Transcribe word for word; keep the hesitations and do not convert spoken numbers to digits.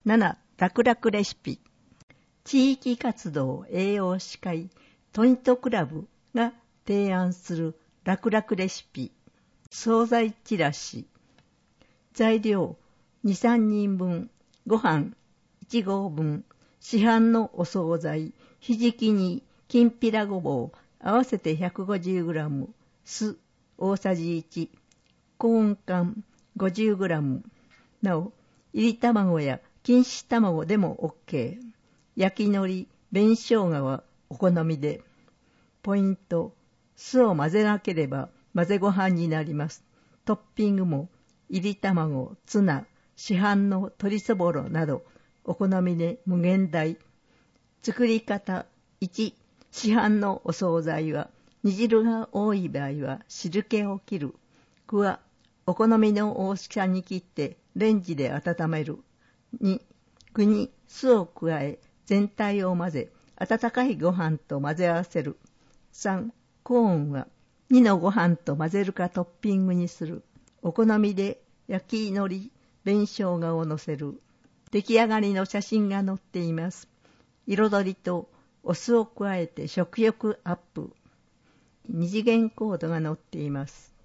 なな、楽々レシピ。地域活動栄養士会トニットクラブが提案する楽々レシピ。惣菜チラシ。材料に、さんにんぶん、ご飯いちごうぶん、市販のお惣菜、ひじき煮、きんぴらごぼう、合わせて ひゃくごじゅうグラム、酢大さじいち、コーン缶 ごじゅうグラム、なお、炒り卵や錦糸卵でも OK。焼き海苔、紅生姜はお好みで。ポイント、酢を混ぜなければ混ぜご飯になります。トッピングも、炒り卵、ツナ、市販の鶏そぼろなど、お好みで無限大。作り方いち、市販のお惣菜は、煮汁が多い場合は汁気を切る。具は、お好みの大きさに切ってレンジで温める。に、具に酢を加え、全体を混ぜ、温かいご飯と混ぜ合わせる。さん、コーンはにのご飯と混ぜるかトッピングにする。お好みで焼き海苔、紅生姜をのせる。出来上がりの写真が載っています。彩りとお酢を加えて食欲アップ。二次元コードが載っています。